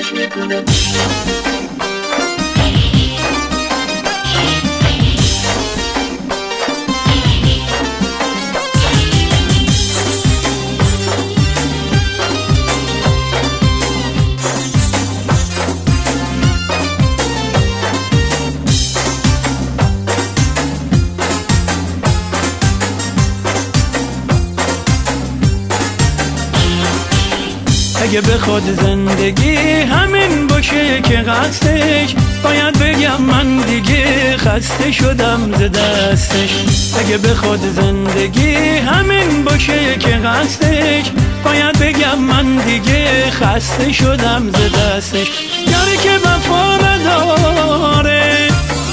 اگه بخواد زندگی همین باشه که قصدش، باید بگم من دیگه خسته شدم ز دستش. اگه بخواد زندگی همین باشه که قصدش، باید بگم من دیگه خسته شدم ز دستش. یاری که وفا نداره،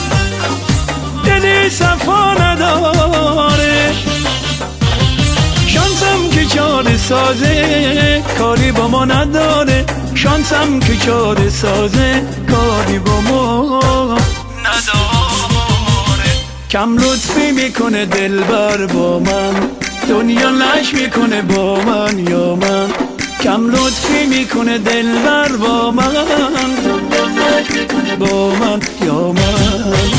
دلی صفا نداره، شانسم که چاره سازه کاری با ما نداره، شانسم که چاره سازه کاری با ما نداره. کم لطفی میکنه دلبر با من، دنیا لش میکنه با من یا من. کم لطفی میکنه دلبر با من، دنیا لش میکنه با من یا من.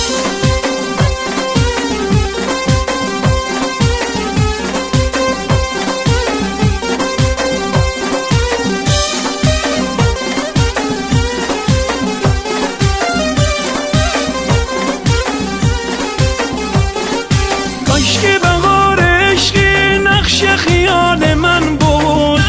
عشق بهار عشقی نقش خیال من بود،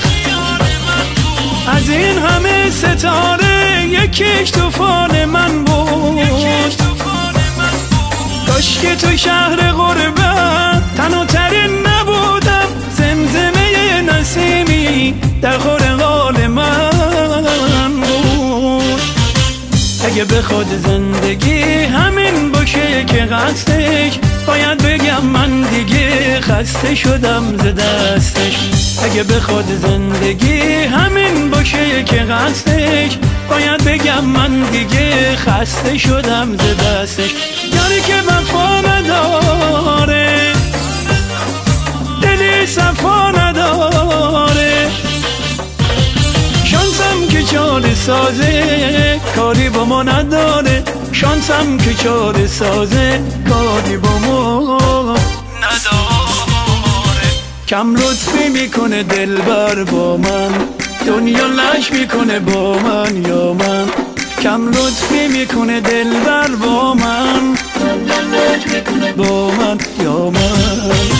از این همه ستاره یکیش طوفان من بود. کاش که تو شهر غربت تنها ترین نبودم، زمزمه نسیمی در خرقال من بود. اگه بخواد زندگی همین باشه که قصدش، باید بگم من دیگه خسته شدم ز دستش. اگه بخواد زندگی همین باشه که قصدش، باید بگم من دیگه خسته شدم ز دستش. یاری که وفا نداره، دلی صفا نداره، شانسم که چاره سازه کاری با ما نداره، شانسم که چاره سازه کاری با ما نداره. کم لطفی میکنه دلبر با من، دنیا لش میکنه با من یا من. کم لطفی میکنه دلبر با من، دنیا لش میکنه با من یا من.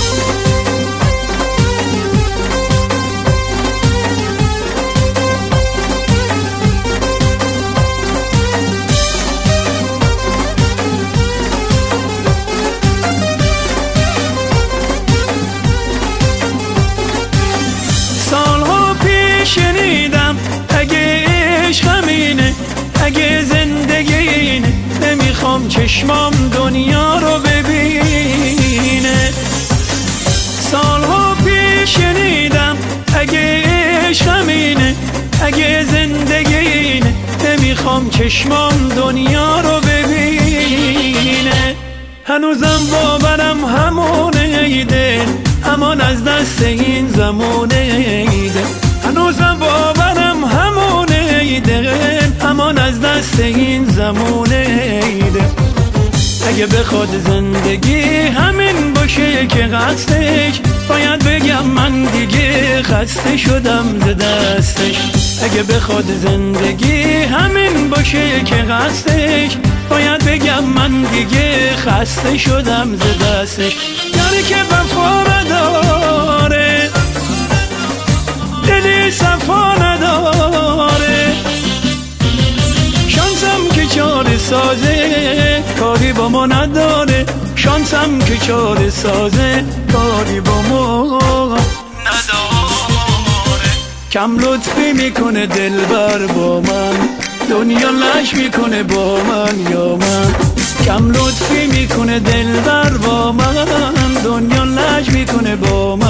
شنیدم اگه عشق همینه، اگه زندگی اینه، نمیخوام چشمام دنیا رو ببینه. سالها پیش شنیدم اگه عشق همینه، اگه زندگی اینه، نمیخوام چشمام دنیا رو ببینه. هنوزم باورم همونه ایده، همان از دست این زمونه ایده. هنوزم باورم همونه ایده، همان از دست این زمونه ایده. اگه بخواد زندگی همین باشه که قصدش، باید بگم من دیگه خسته شدم ز دستش. اگه بخواد زندگی همین باشه که قصدش، باید بگم من دیگه خسته شدم ز دستش. یاری که وفا نداره، دلی صفا نداره، شانسم که چاره سازه کاری با ما نداره، شانسم که چاره سازه کاری با ما نداره. کم لطفی میکنه دلبر با من، دنیا لش میکنه با من یا من. کم لطفی میکنه دلبر با من، دنیا لج میکنه با من.